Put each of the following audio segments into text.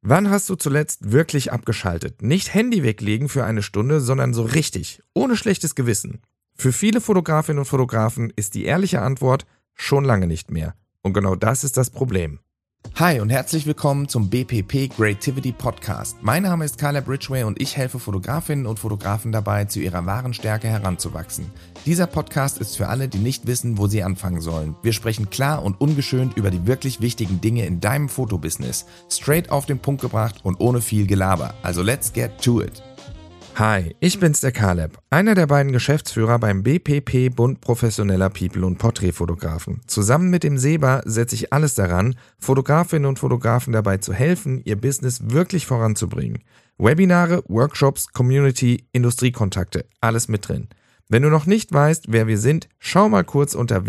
Wann hast du zuletzt wirklich abgeschaltet? Nicht Handy weglegen für eine Stunde, sondern so richtig, ohne schlechtes Gewissen. Für viele Fotografinnen und Fotografen ist die ehrliche Antwort schon lange nicht mehr. Und genau das ist das Problem. Hi und herzlich willkommen zum BPP Creativity Podcast. Mein Name ist Caleb Ridgway und ich helfe Fotografinnen und Fotografen dabei, zu ihrer wahren Stärke heranzuwachsen. Dieser Podcast ist für alle, die nicht wissen, wo sie anfangen sollen. Wir sprechen klar und ungeschönt über die wirklich wichtigen Dinge in deinem Fotobusiness. Straight auf den Punkt gebracht und ohne viel Gelaber. Also let's get to it. Hi, ich bin's der Caleb, einer der beiden Geschäftsführer beim BPP Bund professioneller People- und Porträtfotografen. Zusammen mit dem Seba setze ich alles daran, Fotografinnen und Fotografen dabei zu helfen, ihr Business wirklich voranzubringen. Webinare, Workshops, Community, Industriekontakte, alles mit drin. Wenn du noch nicht weißt, wer wir sind, schau mal kurz unter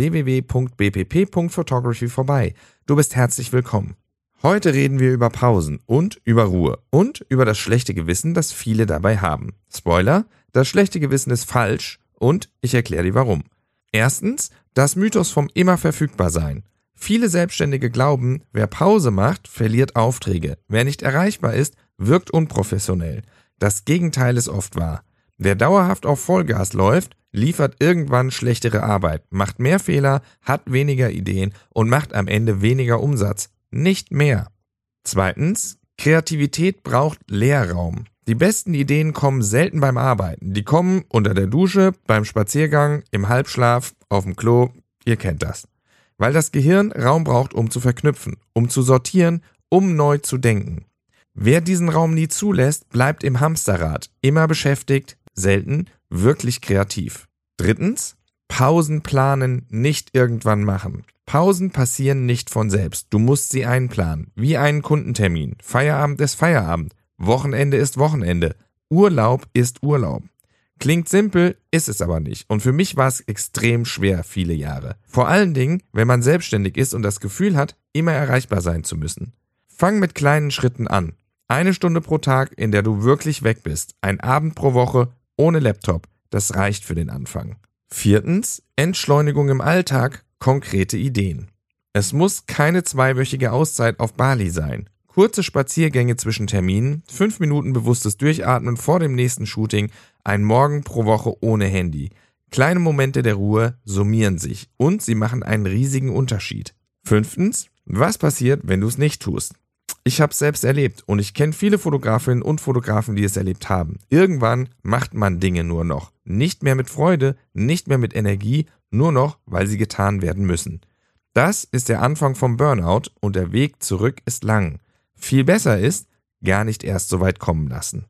www.bpp.photography vorbei. Du bist herzlich willkommen. Heute reden wir über Pausen und über Ruhe und über das schlechte Gewissen, das viele dabei haben. Spoiler, das schlechte Gewissen ist falsch und ich erkläre dir warum. Erstens, das Mythos vom immer verfügbar sein. Viele Selbstständige glauben, wer Pause macht, verliert Aufträge. Wer nicht erreichbar ist, wirkt unprofessionell. Das Gegenteil ist oft wahr. Wer dauerhaft auf Vollgas läuft, liefert irgendwann schlechtere Arbeit, macht mehr Fehler, hat weniger Ideen und macht am Ende weniger Umsatz. Nicht mehr. Zweitens, Kreativität braucht Leerraum. Die besten Ideen kommen selten beim Arbeiten. Die kommen unter der Dusche, beim Spaziergang, im Halbschlaf, auf dem Klo. Ihr kennt das. Weil das Gehirn Raum braucht, um zu verknüpfen, um zu sortieren, um neu zu denken. Wer diesen Raum nie zulässt, bleibt im Hamsterrad, immer beschäftigt, selten wirklich kreativ. Drittens, Pausen planen, nicht irgendwann machen. Pausen passieren nicht von selbst. Du musst sie einplanen. Wie einen Kundentermin. Feierabend ist Feierabend. Wochenende ist Wochenende. Urlaub ist Urlaub. Klingt simpel, ist es aber nicht. Und für mich war es extrem schwer, viele Jahre. Vor allen Dingen, wenn man selbstständig ist und das Gefühl hat, immer erreichbar sein zu müssen. Fang mit kleinen Schritten an. 1 Stunde pro Tag, in der du wirklich weg bist. Ein Abend pro Woche, ohne Laptop. Das reicht für den Anfang. Viertens, Entschleunigung im Alltag. Konkrete Ideen. Es muss keine 2-wöchige Auszeit auf Bali sein. Kurze Spaziergänge zwischen Terminen, 5 Minuten bewusstes Durchatmen vor dem nächsten Shooting, ein Morgen pro Woche ohne Handy. Kleine Momente der Ruhe summieren sich und sie machen einen riesigen Unterschied. 5. Was passiert, wenn du es nicht tust? Ich habe es selbst erlebt und ich kenne viele Fotografinnen und Fotografen, die es erlebt haben. Irgendwann macht man Dinge nur noch. Nicht mehr mit Freude, nicht mehr mit Energie, nur noch, weil sie getan werden müssen. Das ist der Anfang vom Burnout und der Weg zurück ist lang. Viel besser ist, gar nicht erst so weit kommen lassen.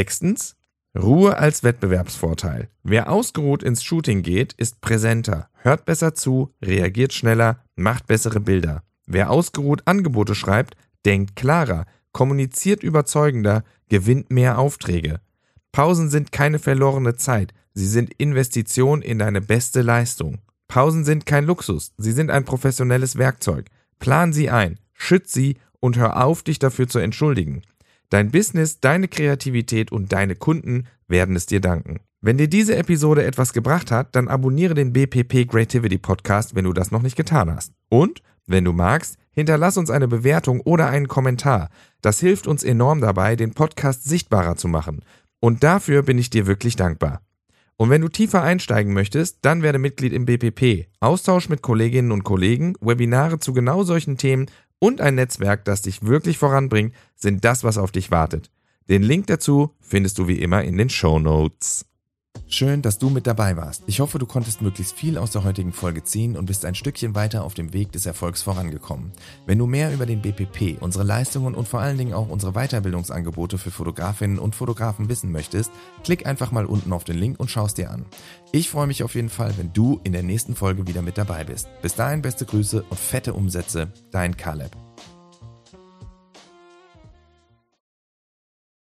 6. Ruhe als Wettbewerbsvorteil. Wer ausgeruht ins Shooting geht, ist präsenter, hört besser zu, reagiert schneller, macht bessere Bilder. Wer ausgeruht Angebote schreibt, denkt klarer, kommuniziert überzeugender, gewinnt mehr Aufträge. Pausen sind keine verlorene Zeit, sie sind Investition in deine beste Leistung. Pausen sind kein Luxus, sie sind ein professionelles Werkzeug. Plan sie ein, schütz sie und hör auf, dich dafür zu entschuldigen. Dein Business, deine Kreativität und deine Kunden werden es dir danken. Wenn dir diese Episode etwas gebracht hat, dann abonniere den BPP Creativity Podcast, wenn du das noch nicht getan hast. Und, wenn du magst, hinterlass uns eine Bewertung oder einen Kommentar. Das hilft uns enorm dabei, den Podcast sichtbarer zu machen. Und dafür bin ich dir wirklich dankbar. Und wenn du tiefer einsteigen möchtest, dann werde Mitglied im BPP. Austausch mit Kolleginnen und Kollegen, Webinare zu genau solchen Themen und ein Netzwerk, das dich wirklich voranbringt, sind das, was auf dich wartet. Den Link dazu findest du wie immer in den Shownotes. Schön, dass du mit dabei warst. Ich hoffe, du konntest möglichst viel aus der heutigen Folge ziehen und bist ein Stückchen weiter auf dem Weg des Erfolgs vorangekommen. Wenn du mehr über den BPP, unsere Leistungen und vor allen Dingen auch unsere Weiterbildungsangebote für Fotografinnen und Fotografen wissen möchtest, klick einfach mal unten auf den Link und schau es dir an. Ich freue mich auf jeden Fall, wenn du in der nächsten Folge wieder mit dabei bist. Bis dahin beste Grüße und fette Umsätze, dein Caleb.